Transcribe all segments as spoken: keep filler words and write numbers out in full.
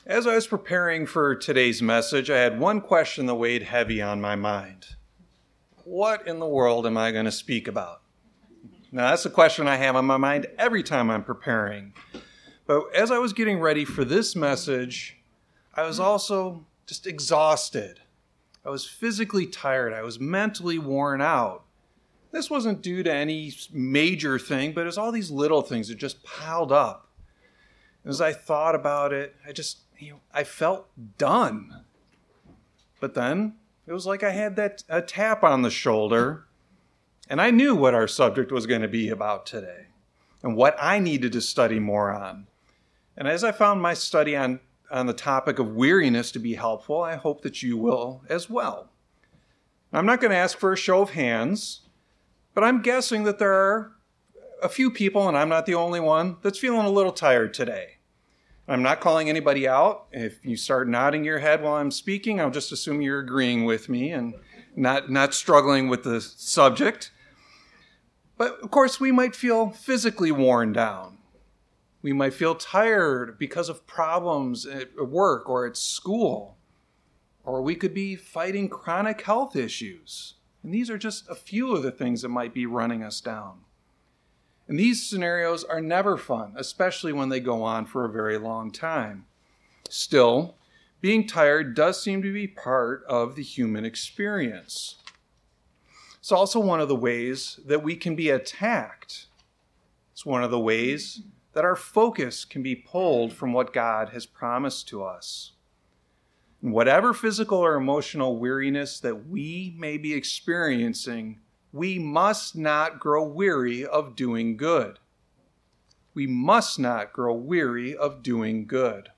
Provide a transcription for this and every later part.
As I was preparing for today's message, I had one question that weighed heavy on my mind. What in the world am I going to speak about? Now, that's a question I have on my mind every time I'm preparing. But as I was getting ready for this message, I was also just exhausted. I was physically tired. I was mentally worn out. This wasn't due to any major thing, but it was all these little things that just piled up. As I thought about it, I just, you know, I felt done. But then it was like I had that a tap on the shoulder, and I knew what our subject was going to be about today and what I needed to study more on. And as I found my study on, on the topic of weariness to be helpful, I hope that you will as well. I'm not going to ask for a show of hands, but I'm guessing that there are a few people, and I'm not the only one, that's feeling a little tired today. I'm not calling anybody out. If you start nodding your head while I'm speaking, I'll just assume you're agreeing with me and not, not struggling with the subject. But of course, we might feel physically worn down. We might feel tired because of problems at work or at school. Or we could be fighting chronic health issues. And these are just a few of the things that might be running us down. And these scenarios are never fun, especially when they go on for a very long time. Still, being tired does seem to be part of the human experience. It's also one of the ways that we can be attacked. It's one of the ways that our focus can be pulled from what God has promised to us. And whatever physical or emotional weariness that we may be experiencing, we must not grow weary of doing good. We must not grow weary of doing good.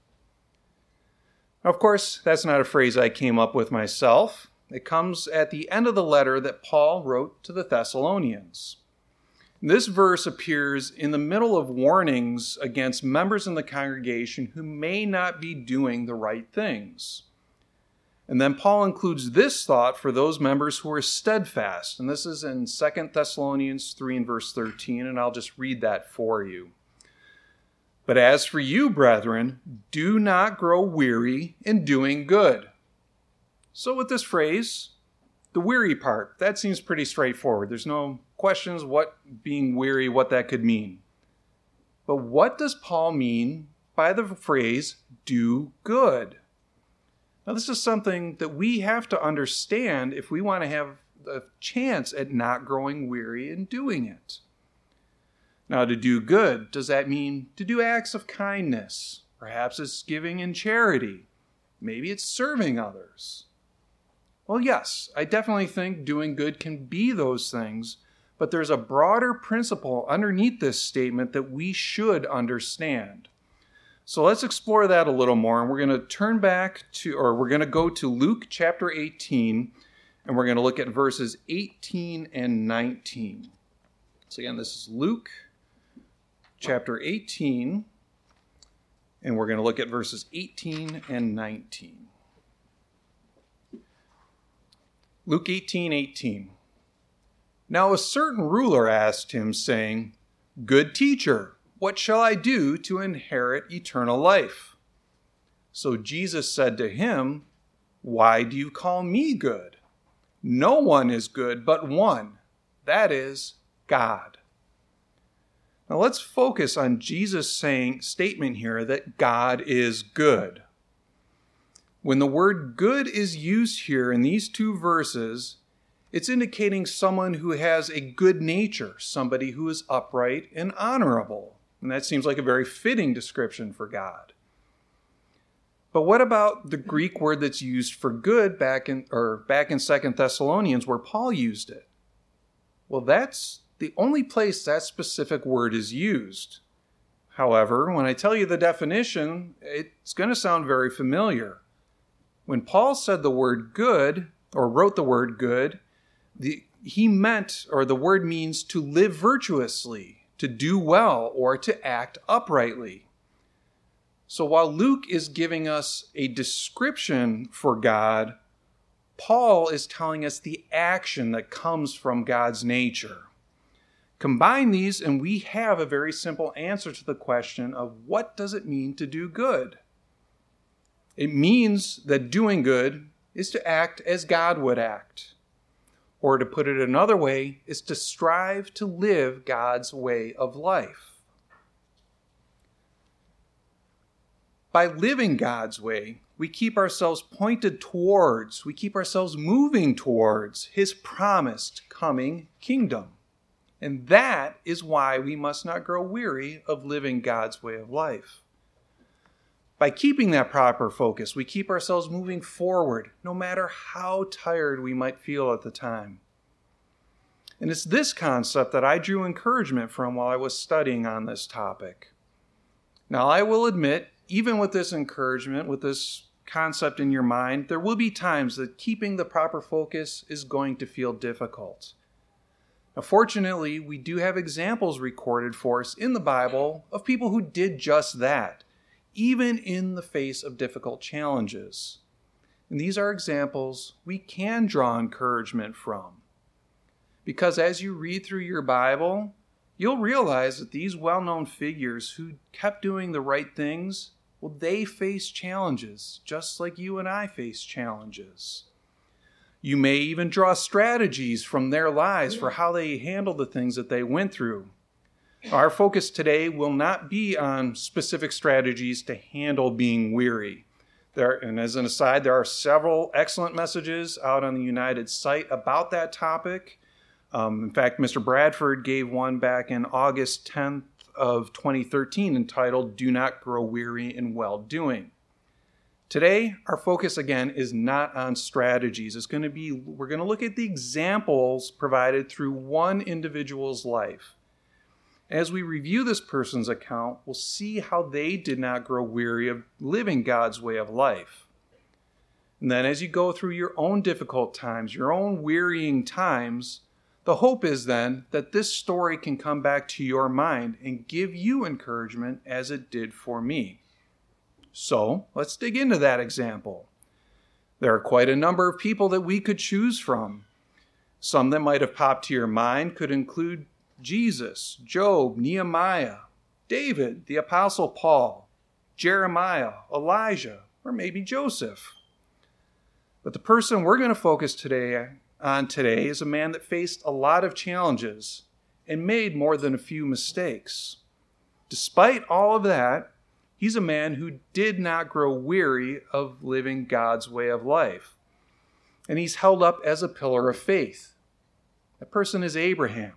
Of course, that's not a phrase I came up with myself. It comes at the end of the letter that Paul wrote to the Thessalonians. This verse appears in the middle of warnings against members in the congregation who may not be doing the right things. And then Paul includes this thought for those members who are steadfast. And this is in Second Thessalonians three and verse thirteen, and I'll just read that for you. But as for you, brethren, do not grow weary in doing good. So with this phrase, the weary part, that seems pretty straightforward. There's no questions what being weary, what that could mean. But what does Paul mean by the phrase, do good? Now, this is something that we have to understand if we want to have a chance at not growing weary in doing it. Now, to do good, does that mean to do acts of kindness? Perhaps it's giving in charity. Maybe it's serving others. Well, yes, I definitely think doing good can be those things, but there's a broader principle underneath this statement that we should understand. So let's explore that a little more, and we're going to turn back to, or we're going to go to Luke chapter eighteen, and we're going to look at verses eighteen and nineteen. So again, this is Luke chapter eighteen, and we're going to look at verses eighteen and nineteen. Luke eighteen, eighteen. Now a certain ruler asked him, saying, Good teacher, what shall I do to inherit eternal life? So Jesus said to him, Why do you call me good? No one is good but one, that is, God. Now let's focus on Jesus' saying statement here that God is good. When the word good is used here in these two verses, it's indicating someone who has a good nature, somebody who is upright and honorable. And that seems like a very fitting description for God. But what about the Greek word that's used for good back in or back in Second Thessalonians where Paul used it? Well, that's the only place that specific word is used. However, when I tell you the definition, it's going to sound very familiar. When Paul said the word good, or wrote the word good, the, he meant, or the word means to live virtuously, to do well, or to act uprightly. So while Luke is giving us a description for God, Paul is telling us the action that comes from God's nature. Combine these and we have a very simple answer to the question of what does it mean to do good? It means that doing good is to act as God would act. Or to put it another way, is to strive to live God's way of life. By living God's way, we keep ourselves pointed towards, we keep ourselves moving towards his promised coming kingdom. And that is why we must not grow weary of living God's way of life. By keeping that proper focus, we keep ourselves moving forward, no matter how tired we might feel at the time. And it's this concept that I drew encouragement from while I was studying on this topic. Now, I will admit, even with this encouragement, with this concept in your mind, there will be times that keeping the proper focus is going to feel difficult. Now, fortunately, we do have examples recorded for us in the Bible of people who did just that, even in the face of difficult challenges. And these are examples we can draw encouragement from. Because as you read through your Bible, you'll realize that these well-known figures who kept doing the right things, well, they faced challenges, just like you and I face challenges. You may even draw strategies from their lives for how they handled the things that they went through. Our focus today will not be on specific strategies to handle being weary. There, and as an aside, there are several excellent messages out on the United site about that topic. Um, in fact, Mister Bradford gave one back in August tenth of twenty thirteen entitled, "Do Not Grow Weary in Well-Doing." Today, our focus again is not on strategies. It's going to be, we're going to look at the examples provided through one individual's life. As we review this person's account, we'll see how they did not grow weary of living God's way of life. And then as you go through your own difficult times, your own wearying times, the hope is then that this story can come back to your mind and give you encouragement as it did for me. So let's dig into that example. There are quite a number of people that we could choose from. Some that might have popped to your mind could include Jesus, Job, Nehemiah, David, the Apostle Paul, Jeremiah, Elijah, or maybe Joseph. But the person we're going to focus today on today is a man that faced a lot of challenges and made more than a few mistakes. Despite all of that, he's a man who did not grow weary of living God's way of life. And he's held up as a pillar of faith. That person is Abraham,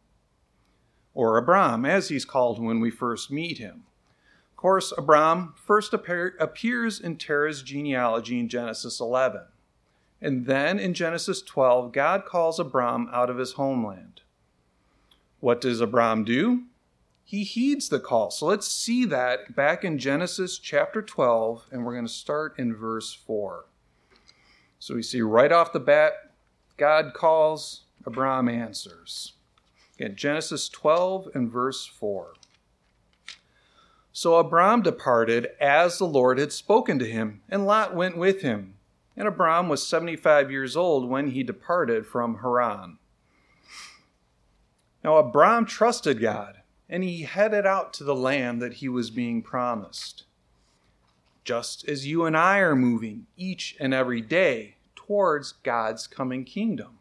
or Abram, as he's called when we first meet him. Of course, Abram first appear, appears in Terah's genealogy in Genesis eleven. And then in Genesis twelve, God calls Abram out of his homeland. What does Abram do? He heeds the call. So let's see that back in Genesis chapter twelve, and we're going to start in verse four. So we see right off the bat, God calls, Abram answers. Again, Genesis twelve and verse four. So Abram departed as the Lord had spoken to him, and Lot went with him. And Abram was seventy-five years old when he departed from Haran. Now Abram trusted God, and he headed out to the land that he was being promised. Just as you and I are moving each and every day towards God's coming kingdom.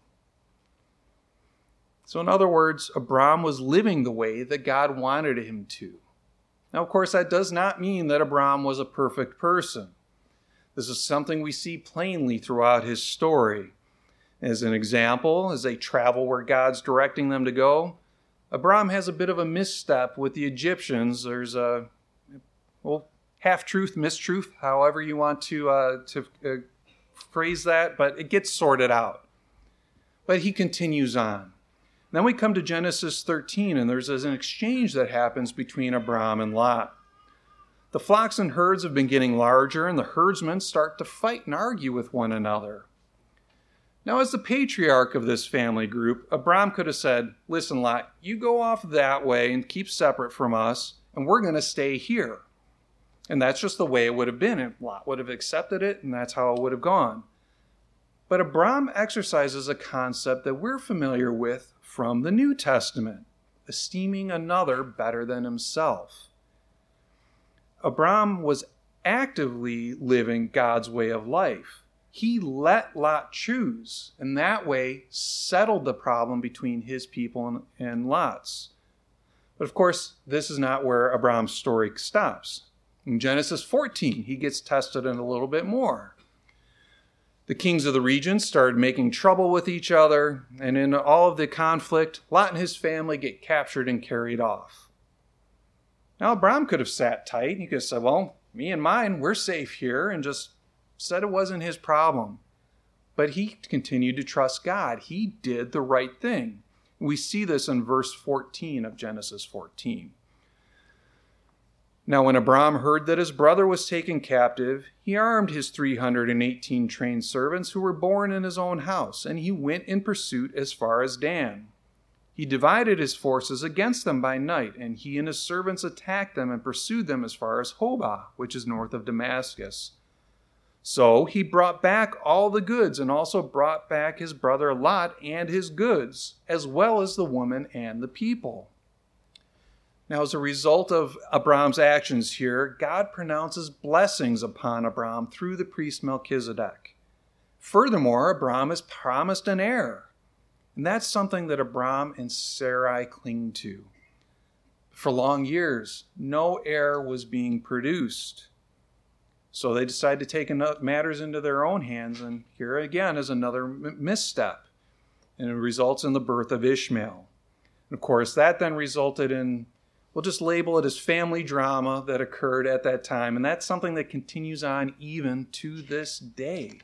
So in other words, Abram was living the way that God wanted him to. Now, of course, that does not mean that Abram was a perfect person. This is something we see plainly throughout his story. As an example, as they travel where God's directing them to go, Abram has a bit of a misstep with the Egyptians. There's a, well, half-truth, mistruth, however you want to, uh, to uh, phrase that, but it gets sorted out. But he continues on. Then we come to Genesis thirteen, and there's an exchange that happens between Abram and Lot. The flocks and herds have been getting larger, and the herdsmen start to fight and argue with one another. Now, as the patriarch of this family group, Abram could have said, listen, Lot, you go off that way and keep separate from us, and we're going to stay here. And that's just the way it would have been. And Lot would have accepted it, and that's how it would have gone. But Abram exercises a concept that we're familiar with from the New Testament, esteeming another better than himself. Abram was actively living God's way of life. He let Lot choose, and that way settled the problem between his people and, and Lot's. But of course, this is not where Abram's story stops. In Genesis fourteen, he gets tested in a little bit more. The kings of the region started making trouble with each other, and in all of the conflict, Lot and his family get captured and carried off. Now, Abram could have sat tight. He could have said, well, me and mine, we're safe here, and just said it wasn't his problem. But he continued to trust God. He did the right thing. We see this in verse fourteen of Genesis fourteen. Now, when Abram heard that his brother was taken captive, he armed his three hundred eighteen trained servants who were born in his own house, and he went in pursuit as far as Dan. He divided his forces against them by night, and he and his servants attacked them and pursued them as far as Hobah, which is north of Damascus. So he brought back all the goods, and also brought back his brother Lot and his goods, as well as the woman and the people. Now, as a result of Abram's actions here, God pronounces blessings upon Abram through the priest Melchizedek. Furthermore, Abram is promised an heir. And that's something that Abram and Sarai cling to. For long years, no heir was being produced. So they decide to take matters into their own hands, and here again is another misstep. And it results in the birth of Ishmael. And of course, that then resulted in, we'll just label it as family drama that occurred at that time, and that's something that continues on even to this day.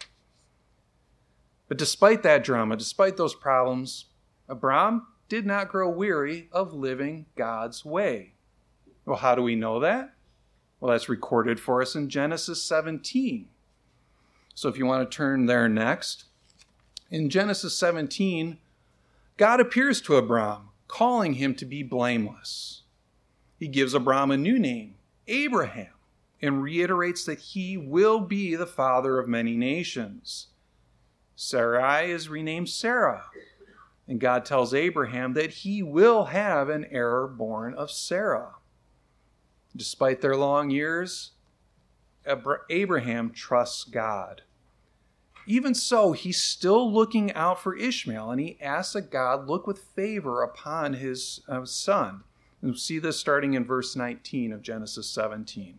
But despite that drama, despite those problems, Abram did not grow weary of living God's way. Well, how do we know that? Well, that's recorded for us in Genesis seventeen. So if you want to turn there next, in Genesis seventeen, God appears to Abram, calling him to be blameless. He gives Abram a new name, Abraham, and reiterates that he will be the father of many nations. Sarai is renamed Sarah, and God tells Abraham that he will have an heir born of Sarah. Despite their long years, Abraham trusts God. Even so, he's still looking out for Ishmael, and he asks that God look with favor upon his uh, son. And we'll see this starting in verse nineteen of Genesis seventeen.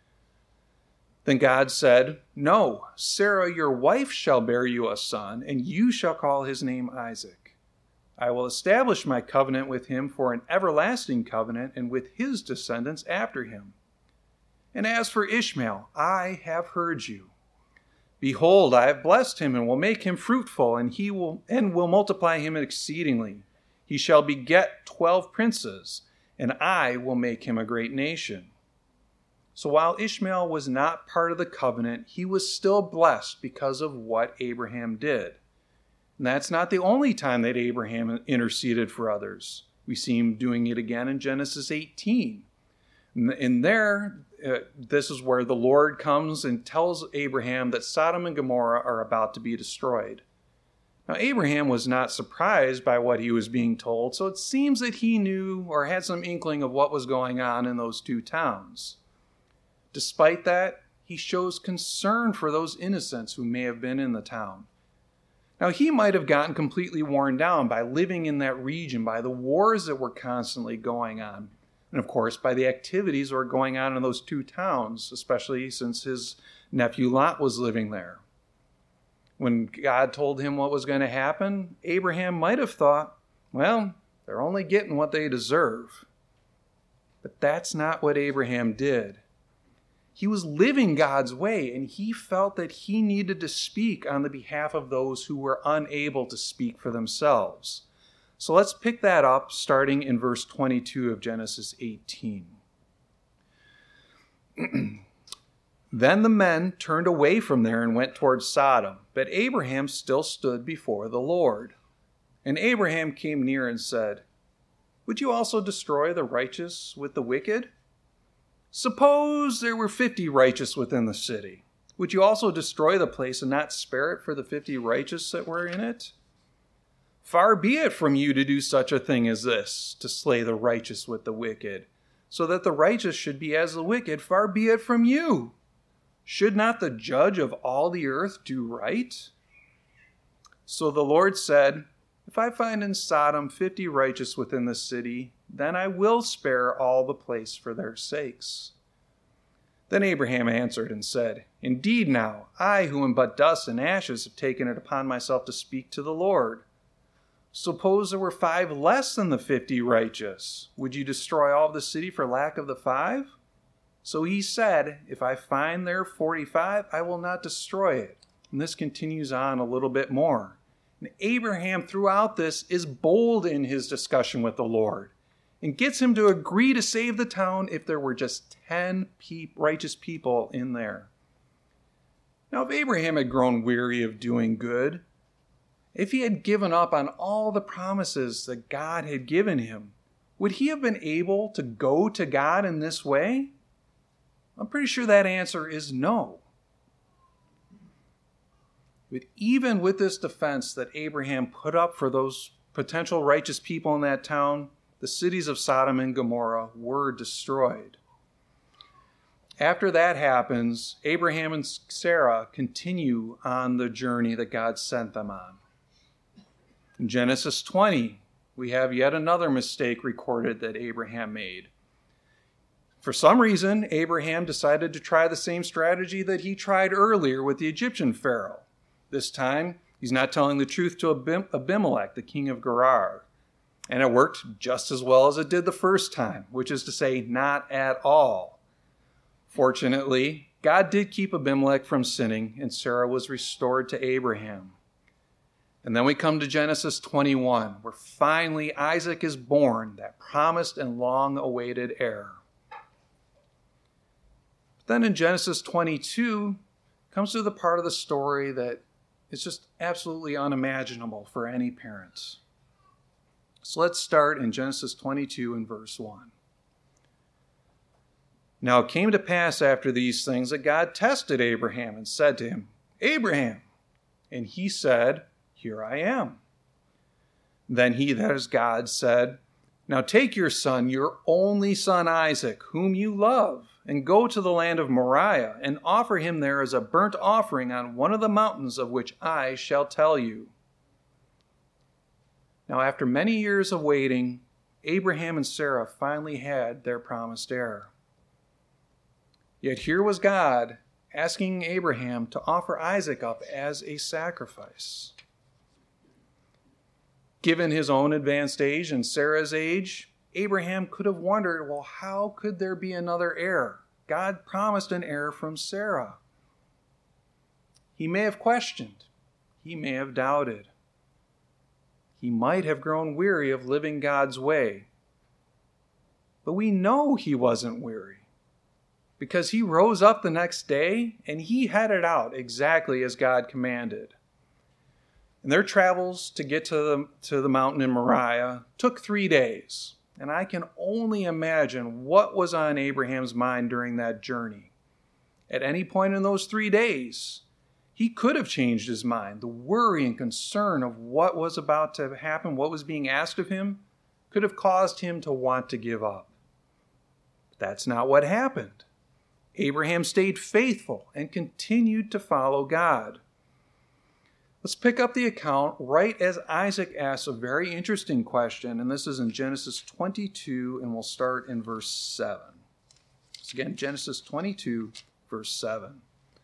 Then God said, no, Sarah, your wife, shall bear you a son, and you shall call his name Isaac. I will establish my covenant with him for an everlasting covenant, and with his descendants after him. And as for Ishmael, I have heard you. Behold, I have blessed him, and will make him fruitful, and he will and will multiply him exceedingly. He shall beget twelve princes, and I will make him a great nation. So while Ishmael was not part of the covenant, he was still blessed because of what Abraham did. And that's not the only time that Abraham interceded for others. We see him doing it again in Genesis eighteen. In there, uh, this is where the Lord comes and tells Abraham that Sodom and Gomorrah are about to be destroyed. Now, Abraham was not surprised by what he was being told, so it seems that he knew or had some inkling of what was going on in those two towns. Despite that, he shows concern for those innocents who may have been in the town. Now, he might have gotten completely worn down by living in that region, by the wars that were constantly going on, and of course, by the activities that were going on in those two towns, especially since his nephew Lot was living there. When God told him what was going to happen, Abraham might have thought, well, they're only getting what they deserve. But that's not what Abraham did. He was living God's way, and he felt that he needed to speak on the behalf of those who were unable to speak for themselves. So let's pick that up starting in verse twenty-two of Genesis eighteen. Then the men turned away from there and went towards Sodom, but Abraham still stood before the Lord. And Abraham came near and said, would you also destroy the righteous with the wicked? Suppose there were fifty righteous within the city. Would you also destroy the place and not spare it for the fifty righteous that were in it? Far be it from you to do such a thing as this, to slay the righteous with the wicked. so that the righteous should be as the wicked. Far be it from you. Should not the judge of all the earth do right? So the Lord said, if I find in Sodom fifty righteous within the city, then I will spare all the place for their sakes. Then Abraham answered and said, indeed now, I who am but dust and ashes have taken it upon myself to speak to the Lord. Suppose there were five less than the fifty righteous. Would you destroy all the city for lack of the five? So he said, if I find there forty-five, I will not destroy it. And this continues on a little bit more. And Abraham, throughout this, is bold in his discussion with the Lord and gets him to agree to save the town if there were just ten pe- righteous people in there. Now, if Abraham had grown weary of doing good, if he had given up on all the promises that God had given him, would he have been able to go to God in this way? I'm pretty sure that answer is no. But even with this defense that Abraham put up for those potential righteous people in that town, the cities of Sodom and Gomorrah were destroyed. After that happens, Abraham and Sarah continue on the journey that God sent them on. In Genesis twenty, we have yet another mistake recorded that Abraham made. For some reason, Abraham decided to try the same strategy that he tried earlier with the Egyptian Pharaoh. This time, he's not telling the truth to Abimelech, the king of Gerar. And it worked just as well as it did the first time, which is to say, not at all. Fortunately, God did keep Abimelech from sinning, and Sarah was restored to Abraham. And then we come to Genesis twenty-one, where finally Isaac is born, that promised and long-awaited heir. Then in Genesis twenty-two, comes to the part of the story that is just absolutely unimaginable for any parents. So let's start in Genesis twenty-two and verse one. Now it came to pass after these things that God tested Abraham and said to him, Abraham! And he said, Here I am. Then he, that is God, said, Now take your son, your only son Isaac, whom you love, and go to the land of Moriah, and offer him there as a burnt offering on one of the mountains of which I shall tell you. Now after many years of waiting, Abraham and Sarah finally had their promised heir. Yet here was God asking Abraham to offer Isaac up as a sacrifice. Given his own advanced age and Sarah's age, Abraham could have wondered, well, how could there be another heir? God promised an heir from Sarah. He may have questioned. He may have doubted. He might have grown weary of living God's way. But we know he wasn't weary, because he rose up the next day and he headed out exactly as God commanded. And their travels to get to the, to the mountain in Moriah took three days. And I can only imagine what was on Abraham's mind during that journey. At any point in those three days, he could have changed his mind. The worry and concern of what was about to happen, what was being asked of him, could have caused him to want to give up. But that's not what happened. Abraham stayed faithful and continued to follow God. Let's pick up the account right as Isaac asks a very interesting question, and this is in Genesis twenty-two, and we'll start in verse seven. So again, Genesis twenty-two, verse seven.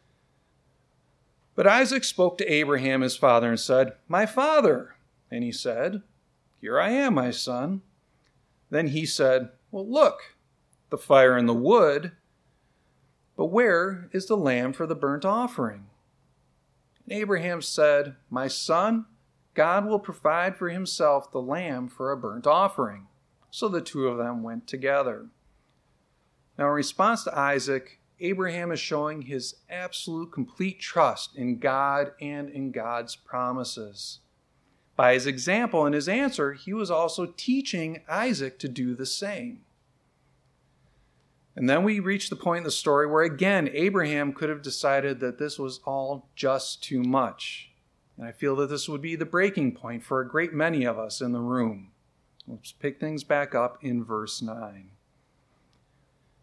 But Isaac spoke to Abraham his father and said, My father. And he said, Here I am, my son. Then he said, Well, look, the fire and the wood, but where is the lamb for the burnt offering? Abraham said, My son, God will provide for himself the lamb for a burnt offering. So the two of them went together. Now, in response to Isaac, Abraham is showing his absolute complete trust in God and in God's promises. By his example and his answer, he was also teaching Isaac to do the same. And then we reach the point in the story where, again, Abraham could have decided that this was all just too much. And I feel that this would be the breaking point for a great many of us in the room. Let's pick things back up in verse nine.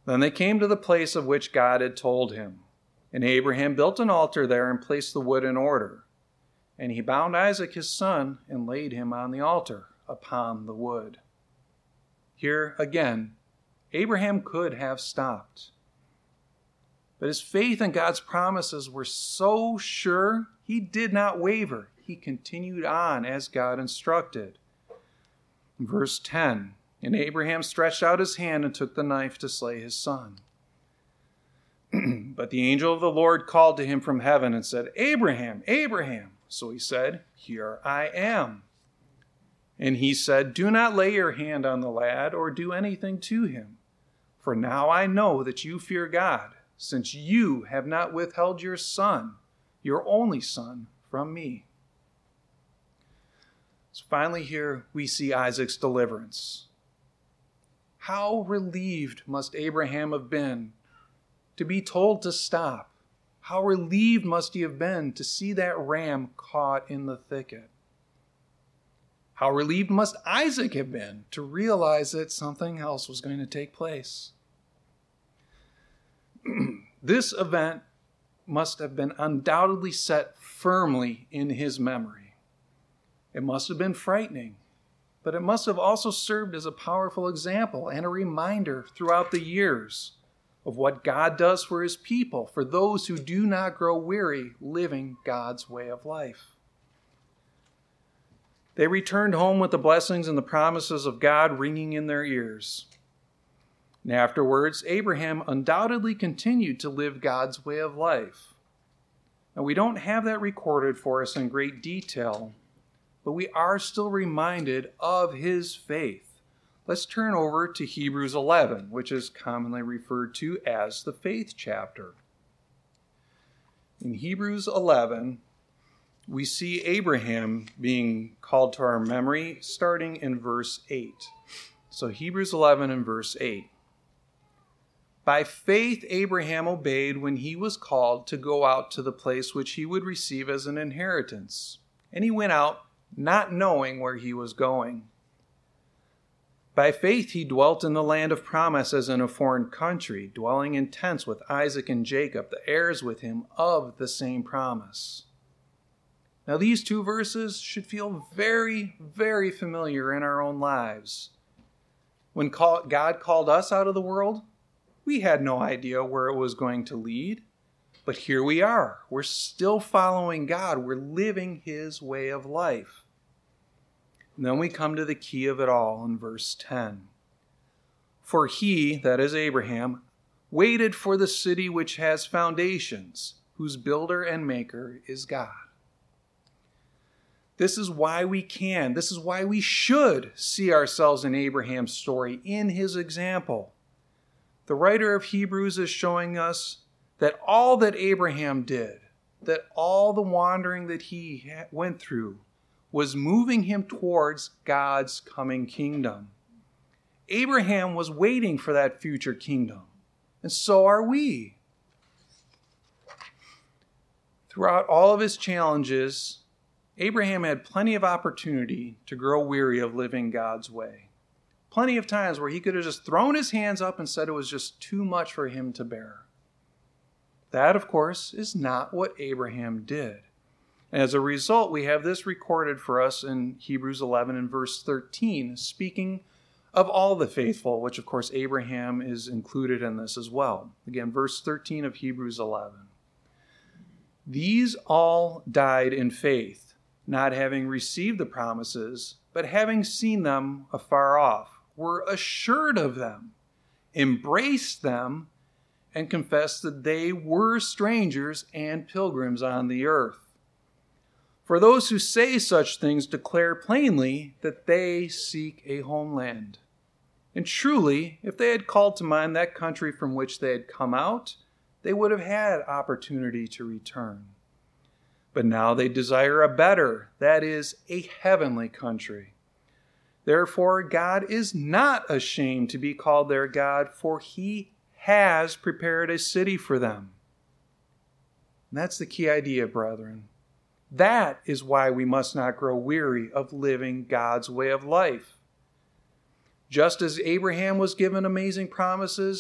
Then they came to the place of which God had told him. And Abraham built an altar there and placed the wood in order. And he bound Isaac his son and laid him on the altar upon the wood. Here again, Abraham could have stopped. But his faith in God's promises were so sure, he did not waver. He continued on as God instructed. Verse ten, and Abraham stretched out his hand and took the knife to slay his son. But the angel of the Lord called to him from heaven and said, Abraham, Abraham. So he said, Here I am. And he said, Do not lay your hand on the lad or do anything to him. For now I know that you fear God, since you have not withheld your son, your only son, from me. So finally here we see Isaac's deliverance. How relieved must Abraham have been to be told to stop? How relieved must he have been to see that ram caught in the thicket? How relieved must Isaac have been to realize that something else was going to take place? This event must have been undoubtedly set firmly in his memory. It must have been frightening, but it must have also served as a powerful example and a reminder throughout the years of what God does for his people, for those who do not grow weary living God's way of life. They returned home with the blessings and the promises of God ringing in their ears. And afterwards, Abraham undoubtedly continued to live God's way of life. Now, we don't have that recorded for us in great detail, but we are still reminded of his faith. Let's turn over to Hebrews eleven, which is commonly referred to as the faith chapter. In Hebrews eleven, we see Abraham being called to our memory starting in verse eight. So Hebrews eleven and verse eight. By faith Abraham obeyed when he was called to go out to the place which he would receive as an inheritance. And he went out not knowing where he was going. By faith he dwelt in the land of promise as in a foreign country, dwelling in tents with Isaac and Jacob, the heirs with him of the same promise. Now these two verses should feel very, very familiar in our own lives. When God called us out of the world, we had no idea where it was going to lead. But here we are. We're still following God. We're living his way of life. And then we come to the key of it all in verse ten. For he, that is Abraham, waited for the city which has foundations, whose builder and maker is God. This is why we can, this is why we should see ourselves in Abraham's story, in his example. The writer of Hebrews is showing us that all that Abraham did, that all the wandering that he went through, was moving him towards God's coming kingdom. Abraham was waiting for that future kingdom, and so are we. Throughout all of his challenges, Abraham had plenty of opportunity to grow weary of living God's way. Plenty of times where he could have just thrown his hands up and said it was just too much for him to bear. That, of course, is not what Abraham did. And as a result, we have this recorded for us in Hebrews eleven and verse thirteen, speaking of all the faithful, which, of course, Abraham is included in this as well. Again, verse thirteen of Hebrews eleven. These all died in faith, not having received the promises, but having seen them afar off, were assured of them, embraced them, and confessed that they were strangers and pilgrims on the earth. For those who say such things declare plainly that they seek a homeland. And truly, if they had called to mind that country from which they had come out, they would have had opportunity to return. But now they desire a better, that is, a heavenly country. Therefore, God is not ashamed to be called their God, for he has prepared a city for them. And that's the key idea, brethren. That is why we must not grow weary of living God's way of life. Just as Abraham was given amazing promises,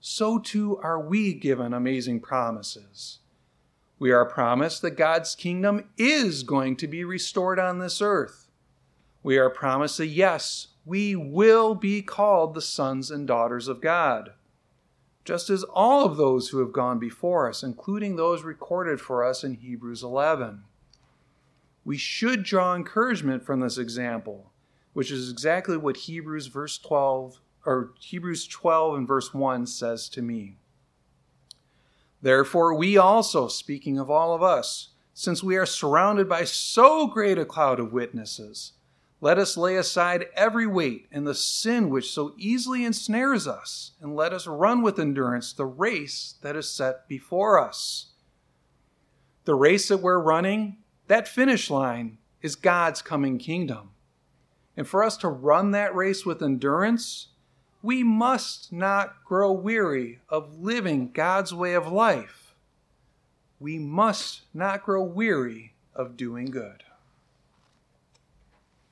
so too are we given amazing promises. We are promised that God's kingdom is going to be restored on this earth. We are promised that, yes, we will be called the sons and daughters of God, just as all of those who have gone before us, including those recorded for us in Hebrews eleven. We should draw encouragement from this example, which is exactly what Hebrews verse twelve or Hebrews twelve and verse one says to me. Therefore, we also, speaking of all of us, since we are surrounded by so great a cloud of witnesses, let us lay aside every weight and the sin which so easily ensnares us, and let us run with endurance the race that is set before us. The race that we're running, that finish line, is God's coming kingdom. And for us to run that race with endurance, we must not grow weary of living God's way of life. We must not grow weary of doing good.